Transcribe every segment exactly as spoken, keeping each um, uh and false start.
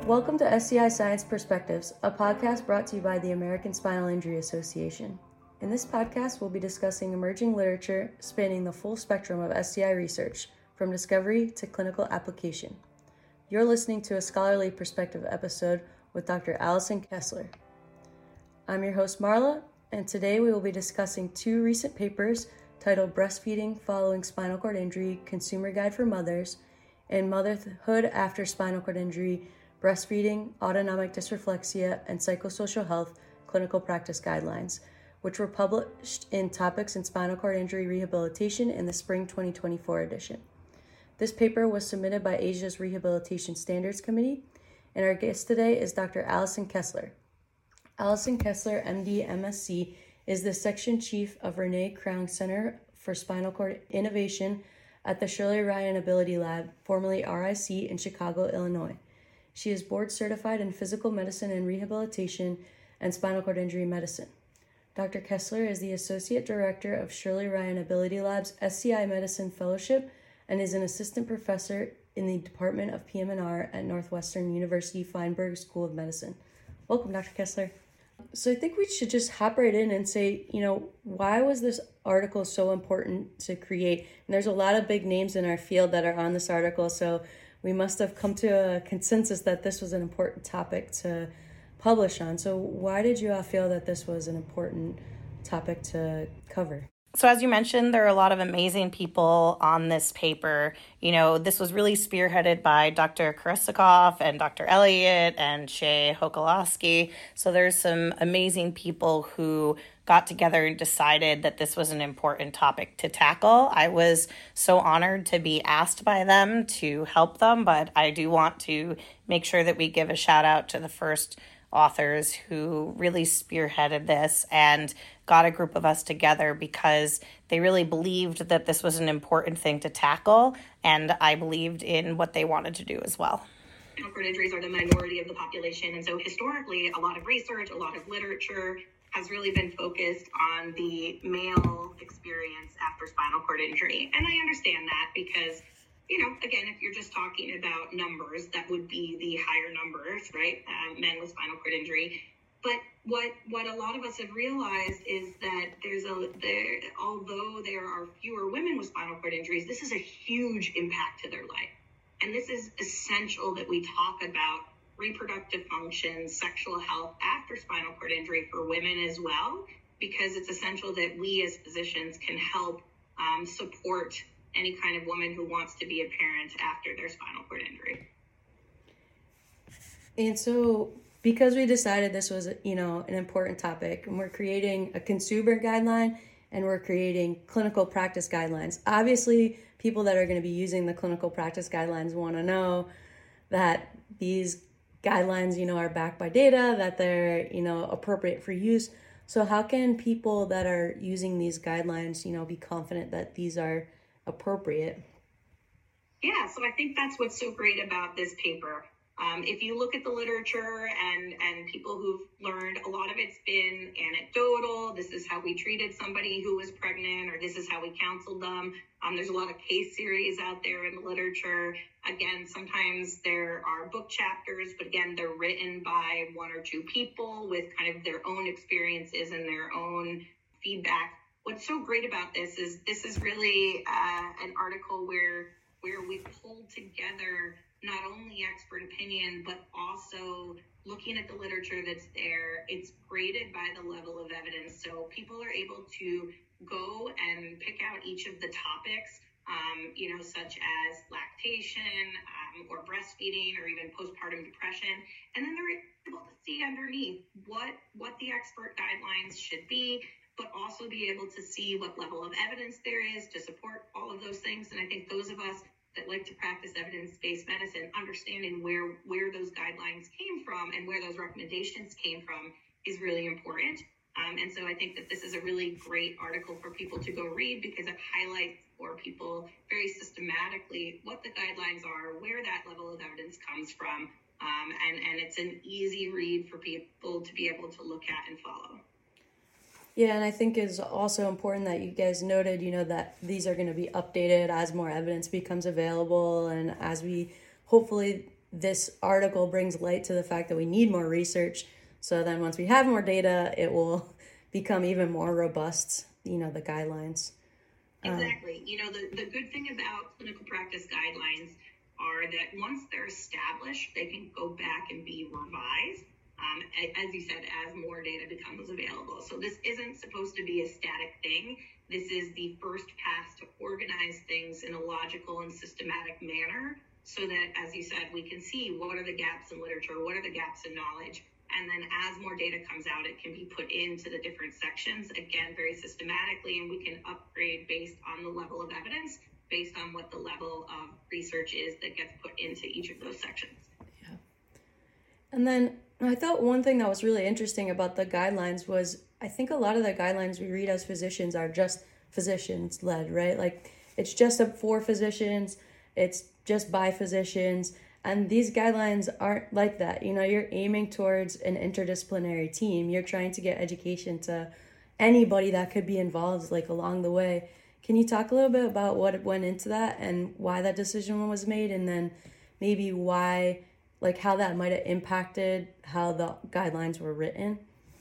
Welcome to S C I Science Perspectives, a podcast brought to you by the American Spinal Injury Association. In this podcast, we'll be discussing emerging literature spanning the full spectrum of S C I research, from discovery to clinical application. You're listening to a scholarly perspective episode with Doctor Allison Kessler. I'm your host, Marla, and today we will be discussing two recent papers titled Breastfeeding Following Spinal Cord Injury, Consumer Guide for Mothers, and Motherhood After Spinal Cord Injury, Breastfeeding, Autonomic Dysreflexia, and Psychosocial Health Clinical Practice Guidelines, which were published in Topics in Spinal Cord Injury Rehabilitation in the Spring twenty twenty-four edition. This paper was submitted by Asia's Rehabilitation Standards Committee, and our guest today is Doctor Allison Kessler. Allison Kessler, M D, M S C, is the Section Chief of Renee Crown Center for Spinal Cord Innovation at the Shirley Ryan Ability Lab, formerly R I C, in Chicago, Illinois. She is board certified in physical medicine and rehabilitation and spinal cord injury medicine. Doctor Kessler is the Associate Director of Shirley Ryan Ability Lab's S C I Medicine Fellowship and is an assistant professor in the Department of P M and R at Northwestern University Feinberg School of Medicine. Welcome, Doctor Kessler. So I think we should just hop right in and say, you know, why was this article so important to create? And there's a lot of big names in our field that are on this article, so we must have come to a consensus that this was an important topic to publish on. So why did you all feel that this was an important topic to cover? So as you mentioned, there are a lot of amazing people on this paper. You know, this was really spearheaded by Doctor Korosikoff and Doctor Elliott and Shay Hokolowski. So there's some amazing people who got together and decided that this was an important topic to tackle. I was so honored to be asked by them to help them, but I do want to make sure that we give a shout out to the first authors who really spearheaded this and got a group of us together because they really believed that this was an important thing to tackle, and I believed in what they wanted to do as well. Spinal cord injuries are the minority of the population, and so historically a lot of research, a lot of literature has really been focused on the male experience after spinal cord injury. And I understand that because, you know, again, if you're just talking about numbers, that would be the higher numbers, right? Um, men with spinal cord injury. But what what a lot of us have realized is that there's a there although there are fewer women with spinal cord injuries, this is a huge impact to their life. And this is essential that we talk about reproductive function, sexual health after spinal cord injury for women as well, because it's essential that we as physicians can help um, support any kind of woman who wants to be a parent after their spinal cord injury. And so because we decided this was, you know, an important topic, and we're creating a consumer guideline and we're creating clinical practice guidelines, obviously people that are going to be using the clinical practice guidelines want to know that these guidelines, you know, are backed by data, that they're, you know, appropriate for use. So how can people that are using these guidelines, you know, be confident that these are appropriate? Yeah, so I think that's what's so great about this paper. Um, if you look at the literature and, and people who've learned, a lot of it's been anecdotal. This is how we treated somebody who was pregnant, or this is how we counseled them. Um, there's a lot of case series out there in the literature. Again, sometimes there are book chapters, but again, they're written by one or two people with kind of their own experiences and their own feedback. What's so great about this is this is really uh, an article where where we pulled together not only expert opinion, but also looking at the literature that's there. It's graded by the level of evidence. So people are able to go and pick out each of the topics, um, you know, such as lactation um, or breastfeeding or even postpartum depression. And then they're able to see underneath what, what the expert guidelines should be, but also be able to see what level of evidence there is to support all of those things. And I think those of us that like to practice evidence-based medicine, understanding where, where those guidelines came from and where those recommendations came from is really important. Um, and so I think that this is a really great article for people to go read because it highlights for people very systematically what the guidelines are, where that level of evidence comes from, um, and, and it's an easy read for people to be able to look at and follow. Yeah, and I think it's also important that you guys noted, you know, that these are going to be updated as more evidence becomes available and as we hopefully this article brings light to the fact that we need more research. So then once we have more data, it will become even more robust, you know, the guidelines. Exactly. Um, you know, the, the good thing about clinical practice guidelines are that once they're established, they can go back and be revised, um, as you said, as more data becomes available. So this isn't supposed to be a static thing. This is the first pass to organize things in a logical and systematic manner so that, as you said, we can see what are the gaps in literature, what are the gaps in knowledge, and then as more data comes out, it can be put into the different sections, again, very systematically, and we can upgrade based on the level of evidence, based on what the level of research is that gets put into each of those sections. Yeah. And then I thought one thing that was really interesting about the guidelines was I think a lot of the guidelines we read as physicians are just physicians led, right? Like it's just for physicians, it's just by physicians. And these guidelines aren't like that. You know, you're aiming towards an interdisciplinary team. You're trying to get education to anybody that could be involved, like along the way. Can you talk a little bit about what went into that and why that decision was made, and then maybe why, like how that might have impacted how the guidelines were written?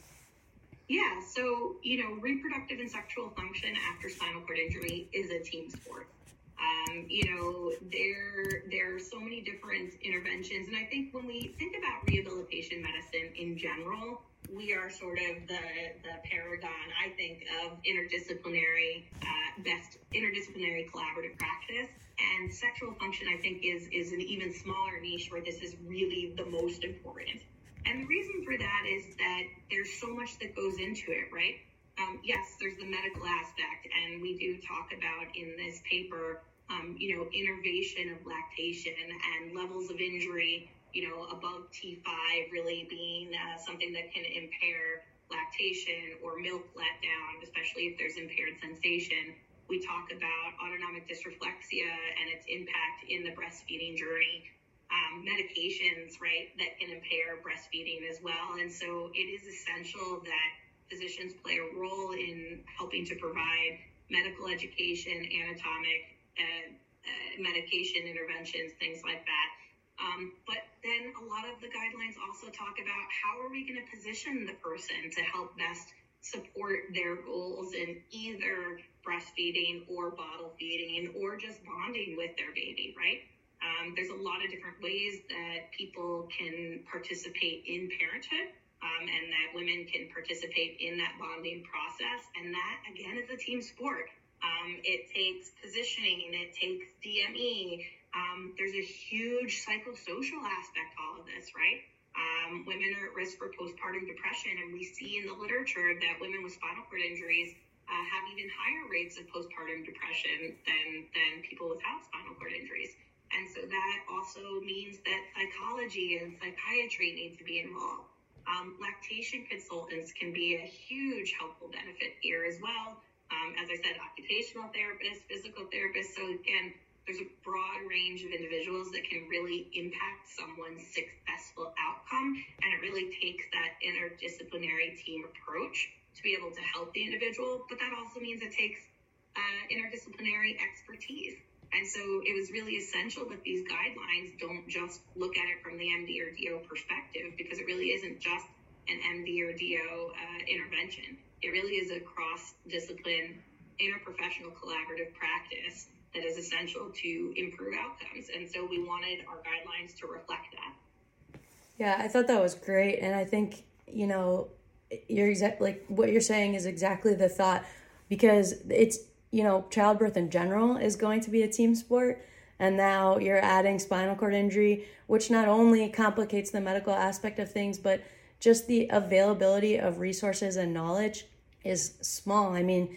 Yeah, so, you know, reproductive and sexual function after spinal cord injury is a team sport. Um, you know, there there are so many different interventions. And I think when we think about rehabilitation medicine in general, we are sort of the, the paragon, I think, of interdisciplinary, uh, best interdisciplinary collaborative practice. And sexual function, I think, is, is an even smaller niche where this is really the most important. And the reason for that is that there's so much that goes into it, right? Um, yes, there's the medical aspect, and we do talk about in this paper, um, you know, innervation of lactation and levels of injury, you know, above T five really being uh, something that can impair lactation or milk letdown, especially if there's impaired sensation. We talk about autonomic dysreflexia and its impact in the breastfeeding journey. Um, medications, right, that can impair breastfeeding as well. And so it is essential that physicians play a role in helping to provide medical education, anatomic, uh, uh, medication interventions, things like that. Um, but then a lot of the guidelines also talk about how are we going to position the person to help best support their goals in either breastfeeding or bottle feeding or just bonding with their baby, right? Um, there's a lot of different ways that people can participate in parenthood, um, and that women can participate in that bonding process. And that, again, is a team sport. Um, it takes positioning, it takes D M E. Um, there's a huge psychosocial aspect to all of this, right? Um, women are at risk for postpartum depression, and we see in the literature that women with spinal cord injuries uh, have even higher rates of postpartum depression than, than people without spinal cord injuries. And so that also means that psychology and psychiatry need to be involved. Um, lactation consultants can be a huge helpful benefit here as well. Um, as I said, occupational therapists, physical therapists. So again, there's a broad range of individuals that can really impact someone's successful outcome. And it really takes that interdisciplinary team approach to be able to help the individual. But that also means it takes uh, interdisciplinary expertise. And so it was really essential that these guidelines don't just look at it from the M D or D O perspective, because it really isn't just an M D or D O uh, intervention. It really is a cross-discipline, interprofessional collaborative practice that is essential to improve outcomes. And so we wanted our guidelines to reflect that. Yeah, I thought that was great. And I think, you know, you're exact, like what you're saying is exactly the thought, because it's, you know, childbirth in general is going to be a team sport. And now you're adding spinal cord injury, which not only complicates the medical aspect of things, but just the availability of resources and knowledge is small. I mean,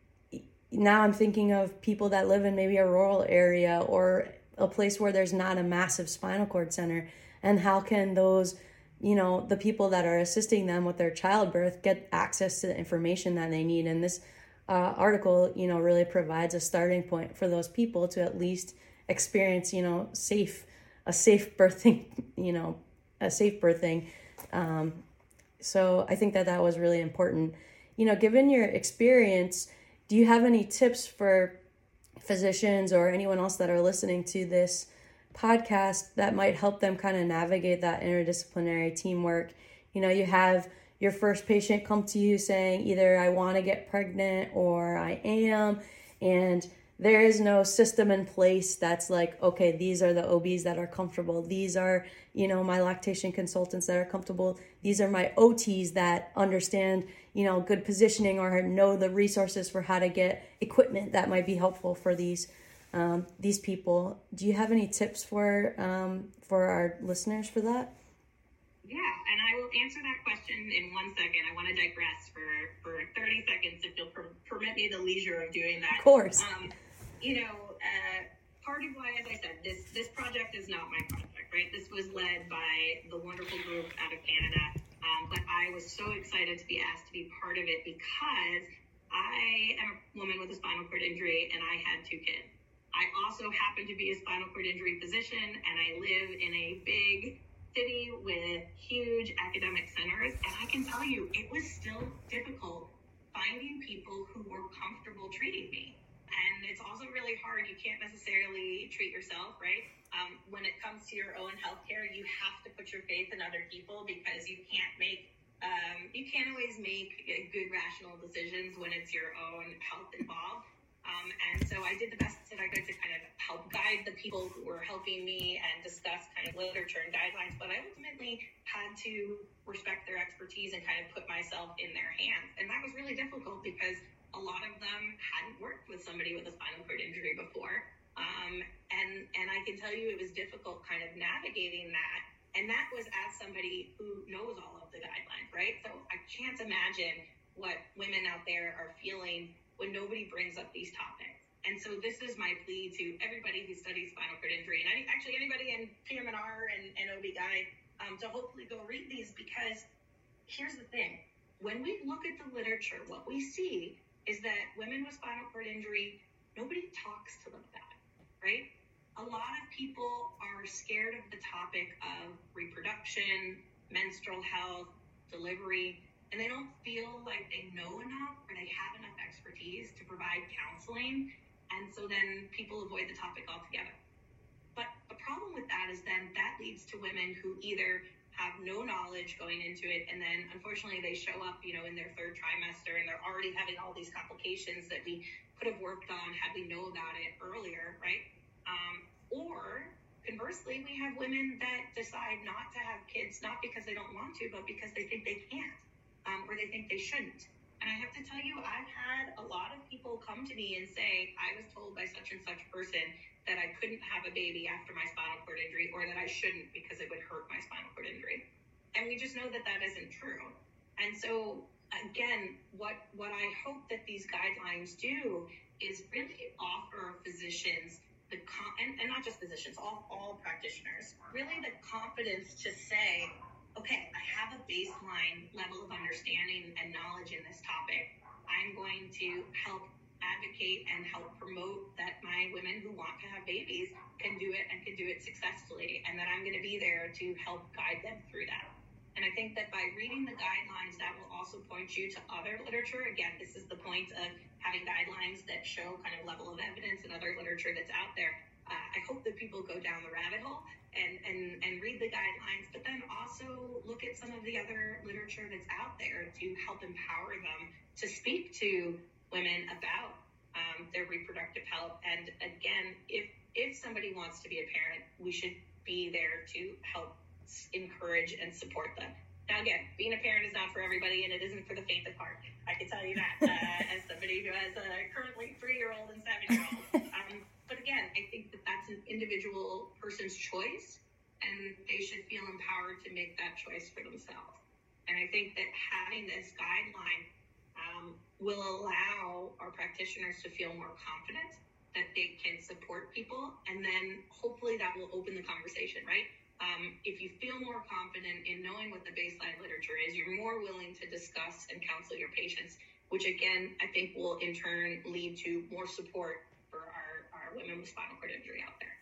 now I'm thinking of people that live in maybe a rural area or a place where there's not a massive spinal cord center. And how can those, you know, the people that are assisting them with their childbirth get access to the information that they need? And this Uh, article, you know, really provides a starting point for those people to at least experience, you know, safe, a safe birthing, you know, a safe birthing. Um, so I think that that was really important. You know, given your experience, do you have any tips for physicians or anyone else that are listening to this podcast that might help them kind of navigate that interdisciplinary teamwork. You know, you have your first patient come to you saying either I want to get pregnant or I am, and there is no system in place that's like, okay, these are the O Bs that are comfortable. These are, you know, my lactation consultants that are comfortable. These are my O Ts that understand, you know, good positioning or know the resources for how to get equipment that might be helpful for these um, these people. Do you have any tips for um, for our listeners for that? Yeah, and I will answer that question in one second. I want to digress for, for thirty seconds if you'll per- permit me the leisure of doing that. Of course. Um, you know, uh, part of why, as I said, this this project is not my project, right? This was led by the wonderful group out of Canada, um, but I was so excited to be asked to be part of it because I am a woman with a spinal cord injury and I had two kids. I also happen to be a spinal cord injury physician, and I live in a big city with huge academic centers, and I can tell you it was still difficult finding people who were comfortable treating me. And it's also really hard. You can't necessarily treat yourself, right? Um, when it comes to your own healthcare, you have to put your faith in other people because you can't make, um, you can't always make good rational decisions when it's your own health involved. Um, and so I did the best that I could to kind of help guide the people who were helping me and discuss kind of literature and guidelines. But I ultimately had to respect their expertise and kind of put myself in their hands. And that was really difficult because a lot of them hadn't worked with somebody with a spinal cord injury before. Um, and, and I can tell you it was difficult kind of navigating that. And that was as somebody who knows all of the guidelines, right? So I can't imagine what women out there are feeling when nobody brings up these topics. And so this is my plea to everybody who studies spinal cord injury, and any, actually anybody in P M and R and, and O B G Y N, um, to hopefully go read these, because here's the thing. When we look at the literature, what we see is that women with spinal cord injury, nobody talks to them about it, right? A lot of people are scared of the topic of reproduction, menstrual health, delivery, and they don't feel like they know enough or they have enough expertise to provide counseling. And so then people avoid the topic altogether. But the problem with that is then that leads to women who either have no knowledge going into it, and then unfortunately they show up, you know, in their third trimester and they're already having all these complications that we could have worked on had we known about it earlier, right? Um, or conversely, we have women that decide not to have kids, not because they don't want to, but because they think they can't. Um, or they think they shouldn't. And I have to tell you, I've had a lot of people come to me and say, I was told by such and such person that I couldn't have a baby after my spinal cord injury, or that I shouldn't because it would hurt my spinal cord injury. And we just know that that isn't true. And so, again, what, what I hope that these guidelines do is really offer physicians, the com- and, and not just physicians, all, all practitioners, really the confidence to say, okay, I have a baseline level of understanding and knowledge in this topic. I'm going to help advocate and help promote that my women who want to have babies can do it and can do it successfully, and that I'm going to be there to help guide them through that. And I think that by reading the guidelines, that will also point you to other literature. Again, this is the point of having guidelines that show kind of level of evidence and other literature that's out there. Uh, I hope that people go down the rabbit hole and, and, and read the guidelines, but then also look at some of the other literature that's out there to help empower them to speak to women about um, their reproductive health. And again, if if somebody wants to be a parent, we should be there to help encourage and support them. Now, again, being a parent is not for everybody, and it isn't for the faint of heart. I can tell you that uh, as somebody who has a currently three-year-old and seven-year-old. Um, but again, I think that that's an individual person's choice, and they should feel empowered to make that choice for themselves. And I think that having this guideline um, will allow our practitioners to feel more confident that they can support people, and then hopefully that will open the conversation, right? Um, if you feel more confident in knowing what the baseline literature is, you're more willing to discuss and counsel your patients, which again, I think will in turn lead to more support for our, our women with spinal cord injury out there.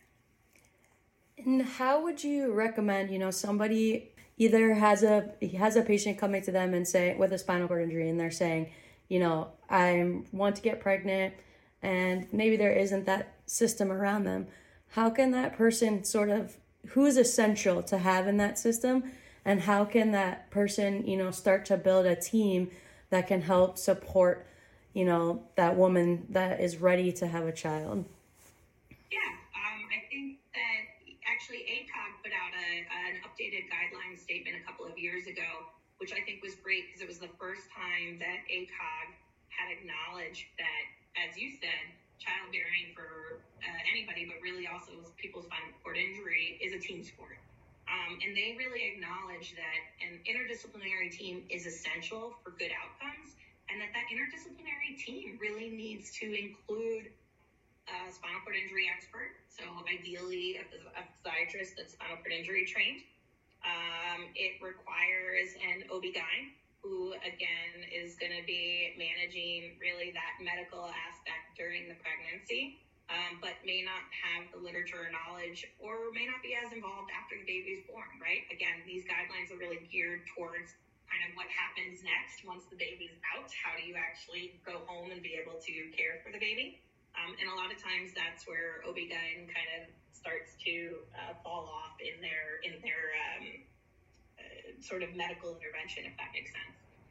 And how would you recommend, you know, somebody either has a has a patient coming to them and say with a spinal cord injury, and they're saying, you know, I want to get pregnant, and maybe there isn't that system around them. how can that person sort of, who is essential to have in that system, and how can that person, you know, start to build a team that can help support, you know, that woman that is ready to have a child? Yeah, um, I think that actually A C O G put out a, an updated guideline statement a couple of years ago, which I think was great because it was the first time that A C O G had acknowledged that, as you said, childbearing for uh, anybody, but really also people's spinal cord injury, is a team sport. Um, and they really acknowledge that an interdisciplinary team is essential for good outcomes, and that that interdisciplinary team really needs to include a spinal cord injury expert, so ideally a, a physiatrist that's spinal cord injury trained. Um, it requires an O B G Y N, who again is going to be managing really that medical aspect during the pregnancy. Um, but may not have the literature or knowledge, or may not be as involved after the baby's born, right? Again, these guidelines are really geared towards kind of what happens next once the baby's out. How do you actually go home and be able to care for the baby? Um, and a lot of times that's where O B G Y N kind of starts to uh, fall off in their, in their um, uh, sort of medical intervention, if that makes sense.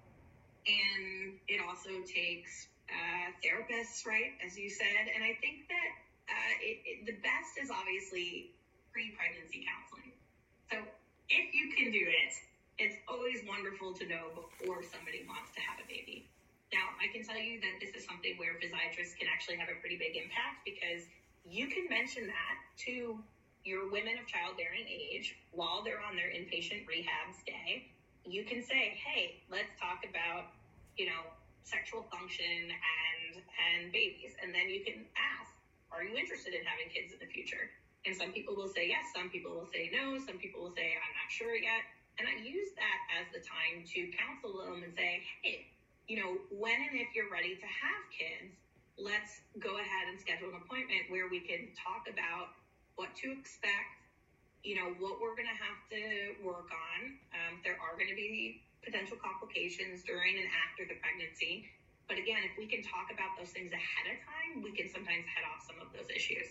And it also takes uh, therapists, right, as you said. And I think that uh, it, it, the best is obviously pre-pregnancy counseling. So if you can do it, it's always wonderful to know before somebody wants to have a baby. Now, I can tell you that this is something where physiatrists can actually have a pretty big impact, because you can mention that to your women of childbearing age while they're on their inpatient rehab stay. You can say, hey, let's talk about, you know, sexual function and and babies. And then you can ask, are you interested in having kids in the future? And some people will say yes, some people will say no, some people will say, I'm not sure yet. And I use that as the time to counsel them and say, hey, you know, when and if you're ready to have kids, let's go ahead and schedule an appointment where we can talk about what to expect, you know, what we're going to have to work on. Um, there are going to be potential complications during and after the pregnancy. But again, if we can talk about those things ahead of time, we can sometimes head off some of those issues.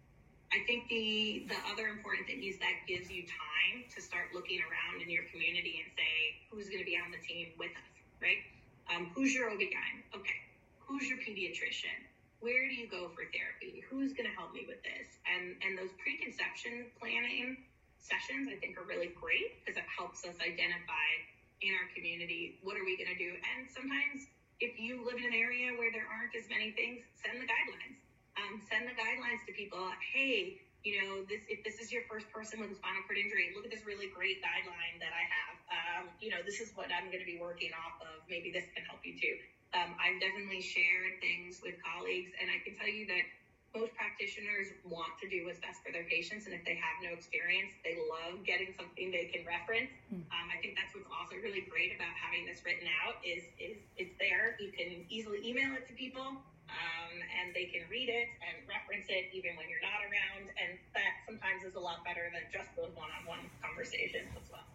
I think the the other important thing is that gives you time to start looking around in your community and say, who's going to be on the team with us, right? Um, who's your O B G Y N? Okay. Who's your pediatrician? Where do you go for therapy? Who's going to help me with this? And and those preconception planning sessions, I think, are really great, because it helps us identify in our community, what are we going to do? And sometimes if you live in an area where there aren't as many things, send the guidelines. Um, send the guidelines to people. Hey, you know, this if this is your first person with a spinal cord injury, look at this really great guideline that I have. Um, you know, this is what I'm going to be working off of. Maybe this can help you too. Um, I've definitely shared things with colleagues, and I can tell you that most practitioners want to do what's best for their patients, and if they have no experience, they love getting something they can reference. Um, I think that's what's also really great about having this written out is, is it's there. You can easily email it to people, um, and they can read it and reference it even when you're not around, and that sometimes is a lot better than just those one-on-one conversations as well.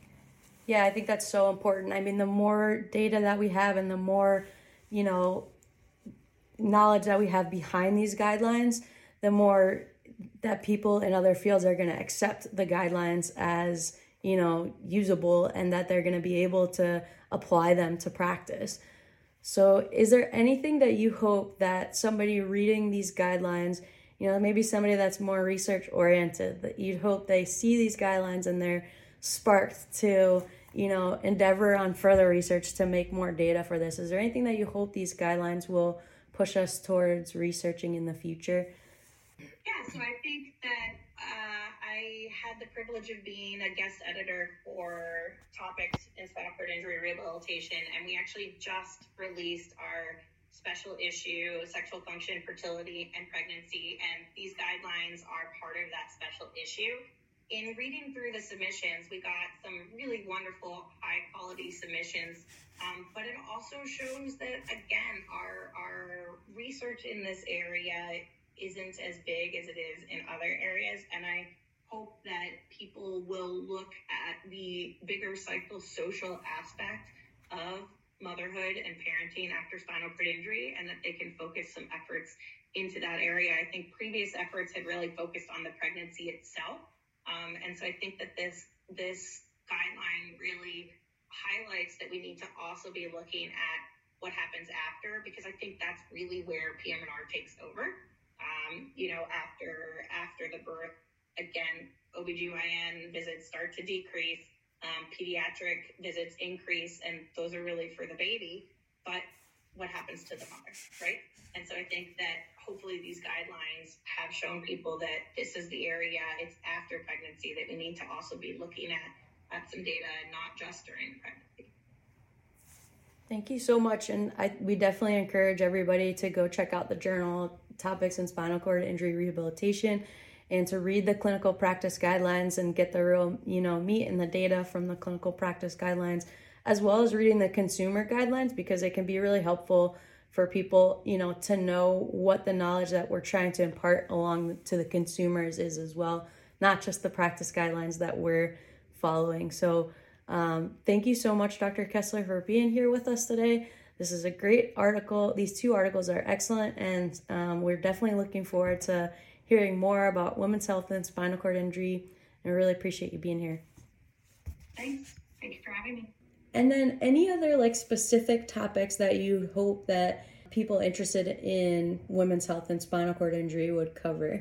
Yeah, I think that's so important. I mean, the more data that we have and the more, you know, knowledge that we have behind these guidelines, the more that people in other fields are going to accept the guidelines as, you know, usable, and that they're going to be able to apply them to practice. So is there anything that you hope that somebody reading these guidelines, you know, maybe somebody that's more research oriented, that you'd hope they see these guidelines and they're sparked to, you know, endeavor on further research to make more data for this? Is there anything that you hope these guidelines will push us towards researching in the future? Yeah, so I think that uh, I had the privilege of being a guest editor for topics in spinal cord injury rehabilitation, and we actually just released our special issue, Sexual Function, Fertility, and Pregnancy, and these guidelines are part of that special issue. In reading through the submissions, we got some really wonderful, high-quality submissions, um, but it also shows that, again, our, our research in this area isn't as big as it is in other areas, and I hope that people will look at the bigger psychosocial aspect of motherhood and parenting after spinal cord injury, and that they can focus some efforts into that area. I think previous efforts had really focused on the pregnancy itself. Um, and so I think that this this guideline really highlights that we need to also be looking at what happens after, because I think that's really where P M and R takes over. Um, you know, after after the birth, again, O B G Y N visits start to decrease, um, pediatric visits increase, and those are really for the baby. But what happens to the mother, right? And so I think that hopefully these guidelines have shown people that this is the area, it's after pregnancy, that we need to also be looking at, at some data, not just during pregnancy. Thank you so much. And I, we definitely encourage everybody to go check out the journal, Topics in Spinal Cord Injury Rehabilitation, and to read the clinical practice guidelines and get the real, you know, meat and the data from the clinical practice guidelines, as well as reading the consumer guidelines, because it can be really helpful for people, you know, to know what the knowledge that we're trying to impart along to the consumers is as well, not just the practice guidelines that we're following. So um, thank you so much, Doctor Kessler, for being here with us today. This is a great article. These two articles are excellent, and um, we're definitely looking forward to hearing more about women's health and spinal cord injury, and we really appreciate you being here. Thanks. Thank you for having me. And then any other like specific topics that you hope that people interested in women's health and spinal cord injury would cover?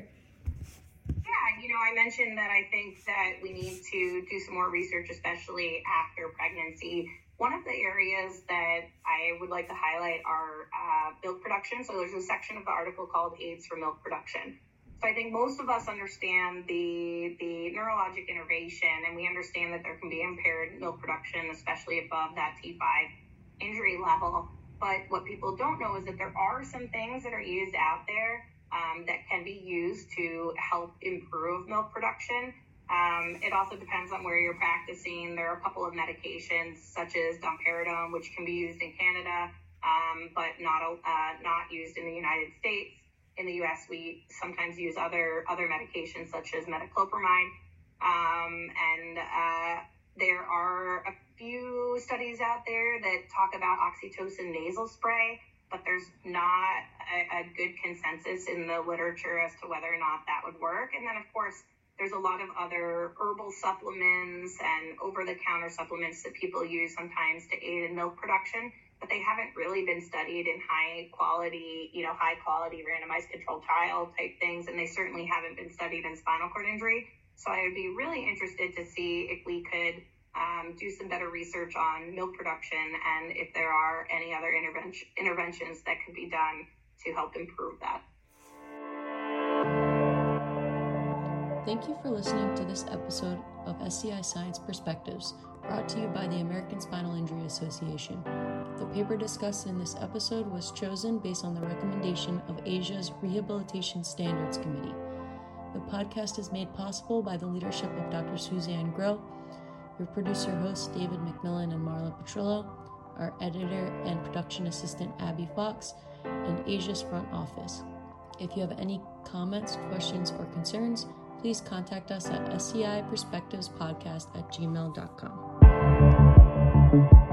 Yeah, you know, I mentioned that I think that we need to do some more research, especially after pregnancy. One of the areas that I would like to highlight are uh, milk production. So there's a section of the article called AIDS for Milk Production. So I think most of us understand the the neurologic innervation, and we understand that there can be impaired milk production, especially above that T five injury level. But what people don't know is that there are some things that are used out there um, that can be used to help improve milk production. Um, it also depends on where you're practicing. There are a couple of medications, such as domperidone, which can be used in Canada, um, but not uh, not used in the United States. In the U S, we sometimes use other other medications such as metoclopramide, um, and uh, there are a few studies out there that talk about oxytocin nasal spray, but there's not a, a good consensus in the literature as to whether or not that would work. And then, of course, there's a lot of other herbal supplements and over-the-counter supplements that people use sometimes to aid in milk production, but they haven't really been studied in high quality, you know, high quality randomized controlled trial type things. And they certainly haven't been studied in spinal cord injury. So I would be really interested to see if we could um, do some better research on milk production and if there are any other intervention, interventions that could be done to help improve that. Thank you for listening to this episode of S C I Science Perspectives, brought to you by the American Spinal Injury Association. The paper discussed in this episode was chosen based on the recommendation of Asia's Rehabilitation Standards Committee. The podcast is made possible by the leadership of Doctor Suzanne Groh, your producer-hosts David McMillan and Marla Petrillo, our editor and production assistant Abby Fox, and Asia's front office. If you have any comments, questions, or concerns, please contact us at S C I Perspectives Podcast at gmail dot com.